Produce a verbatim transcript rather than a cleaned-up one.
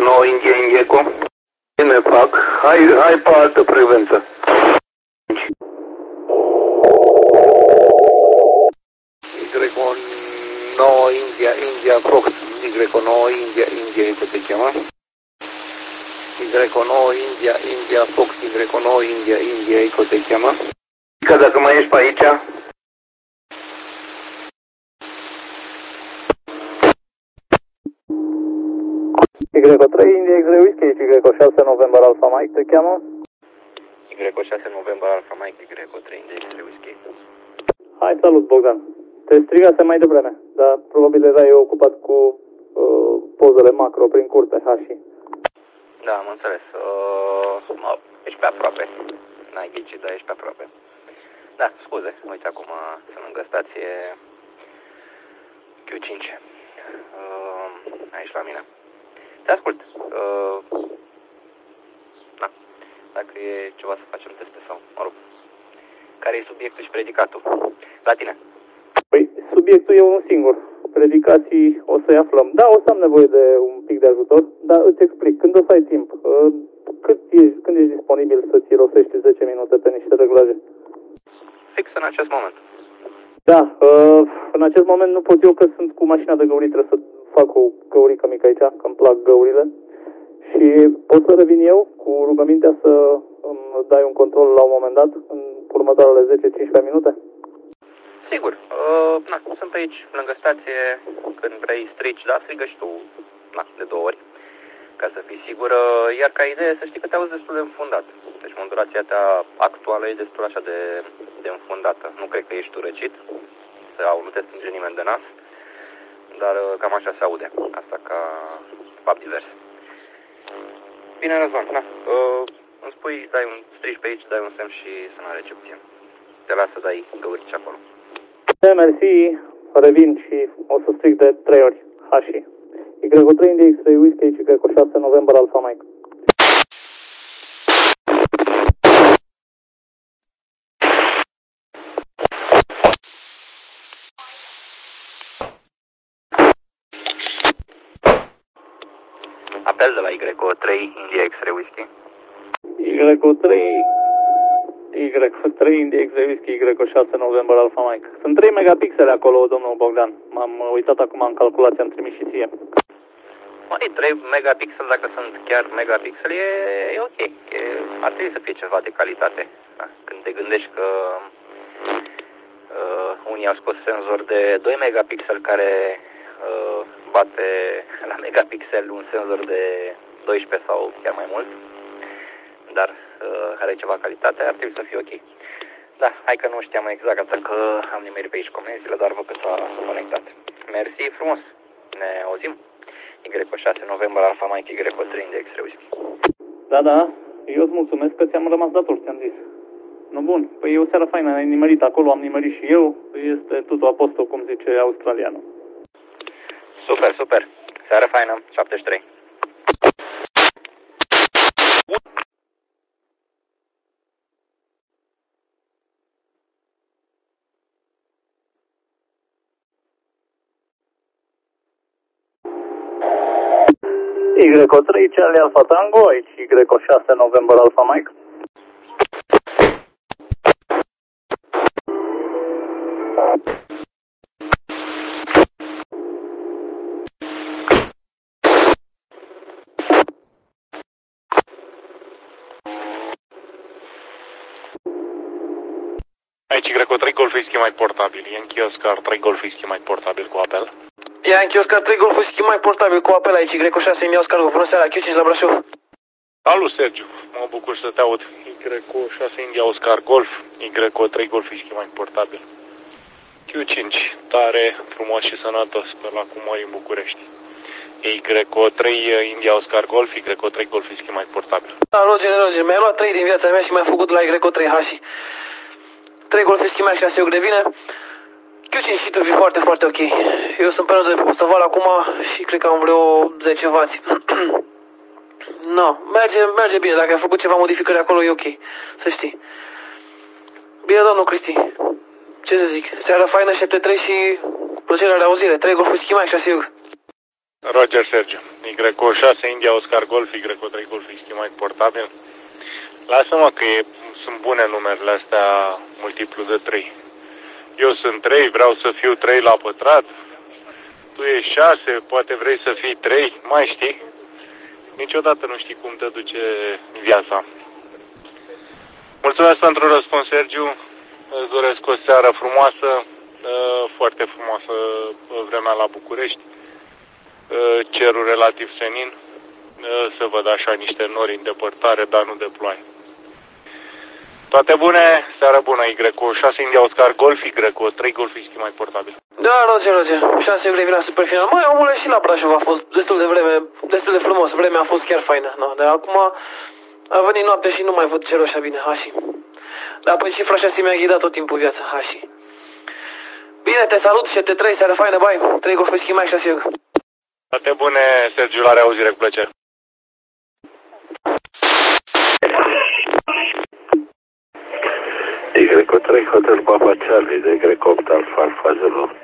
nouă India Ingeco. Bine fac. Hai, hai pe altă frecvență. Y nouă India India Fox. Y nouă India India, cum se cheamă? Y nouă India India Fox. Y nouă India India, cum se cheamă? Că dacă mai ești pe aici... Y trei India X-Ray Whiskey, Y șase November Alpha Mike, te cheamă? Y șase November Alpha Mike, Y trei India X-Ray Whiskey. Hai, salut, Bogdan. Te strigase mai devreme, dar probabil erai ocupat cu uh, pozele macro prin curte, Hashi. Da, am înțeles. Uh, mă, ești pe aproape. N-ai ghicit, dar ești pe aproape. Da, scuze. Uite, acum sunt lângă stație Q cinci. Uh, aici la mine. Te ascult. Uh, da. Dacă e ceva să facem teste sau, mă rog. Care e subiectul și predicatul? La tine. Păi, subiectul e unul singur. Predicații o să-i aflăm. Da, o să am nevoie de un pic de ajutor, dar îți explic. Când o să ai timp, uh, cât ești, când ești disponibil să-ți rosești zece minute pe niște reglaje? Fix în acest moment. Da, uh, în acest moment nu pot eu că sunt cu mașina de găurit, trebuie să fac o găurică mică aici, că îmi plac găurile. Și pot să revin eu cu rugămintea să îmi dai un control la un moment dat, în următoarele zece cincisprezece minute? Sigur. Uh, na, sunt pe aici, lângă stație, când vrei strici, da, strigă și tu, na, de două ori, ca să fii sigur. Uh, iar ca idee, să știi că te auzi destul de înfundat. Deci modulația ta actuală e destul așa de, de înfundată. Nu cred că ești tu răcit, sau nu te strânge nimeni de nas, dar uh, cam așa se aude. Asta ca fapt divers. Bine, Răzvan, na, uh, îmi spui, dai un strici pe aici, dai un semn și sună la recepție. Te las să dai găurici acolo. Da, mersi, revin și o să strig de trei ori. Hashi. Y trei India X-Ray Whiskey, Y șase November Alpha Mike. Apel de la Y trei India X-Ray Whiskey. Y trei Y trei India X-Ray Whiskey, Y șase November Alpha Mike. Sunt trei megapixele acolo, domnul Bogdan. M-am uitat acum în calculație, am trimis și ție. Măi, trei megapixeli, dacă sunt chiar megapixeli, e, e ok. E, ar trebui să fie ceva de calitate. Da? Când te gândești că uh, unii au scos senzor de doi megapixeli care uh, bate la megapixel un senzor de doisprezece sau chiar mai mult, dar uh, are ceva calitate, ar trebui să fie ok. Da, hai că nu știam exact, asta că am nimerit pe aici comenzile, dar văd că s-a conectat. Mersi frumos, ne auzim. Y șase November Alpha Mike, Y trei India X-Ray Whiskey. Da, da, eu îți mulțumesc că ți-am rămas dator, ți-am zis. Nu, bun, păi e o seară faină, ai nimerit acolo, am nimerit și eu, este totul apostol, cum zice australianul. Super, super, seară faină, șaptezeci și trei. Y trei Charlie Alpha Tango, aici Y șase November Alpha Mike. Aici Y trei Golf Whisky Mike portabil, Yankee Oscar trei Golf Whisky Mike portabil cu apel. Yankee Oscar trei Golf Whisky Mike portabil cu apel aici, Y șase India Oscar, bună seara, Q cinci la Brașov. Salut, Sergiu, mă bucur să te aud. Y șase India Oscar Golf, Y trei Golf Whisky Mike portabil. Q cinci, tare, frumos și sănătos, pe la cum mori în București. Y trei India Oscar Golf, Y trei Golf Whisky Mike portabil. Da, Roger, Roger, mi-ai luat trei din viața mea și mi-ai făcut la Y trei Hashi. trei Golf Whisky Mike șase eu de bine. Q cinci și tu vii foarte, foarte ok. Eu sunt pe nodă de Postoval acum și cred că am vreo zece vați. No, merge, merge bine, dacă ai făcut ceva modificări acolo e ok, să știi. Bine, domnul Cristi, ce să zic, seara faină, șapte trei și plăcerea de auzire, trei Golf Whisky Mike șase eu. Roger, Sergiu, Y șase India Oscar Golf, Y trei Golf Whisky Mike portabil. Lasă-mă că e, sunt bune numerele astea multiplu de trei. Eu sunt trei, vreau să fiu trei la pătrat. Tu ești șase, poate vrei să fii trei, mai știi? Niciodată nu știi cum te duce viața. Mulțumesc pentru răspuns, Sergiu. Îți doresc o seară frumoasă, foarte frumoasă vremea la București, cerul relativ senin, să văd așa niște nori în depărtare, dar nu de ploaie. Toate bune, seară bună, Y șase India Oscar Golf, Y trei Golf Whisky mai portabil. Da, Roger, Roger, șase grei la super final. Mai omule, și la Brașov a fost destul de vreme, destul de frumos, vremea a fost chiar faină, no? Dar acum a venit noapte și nu mai văd cerul așa bine, hași. Dar păi cifra șase mi-a ghidat tot timpul viața, hași. Bine, te salut și te trei, seară faină, bai, trei Golf Whisky mai șase. Toate bune, Sergiu, la reauzire, cu plăcere. Y trei Hotel Papa Charlie de Y opt Alfa Alfa Zulu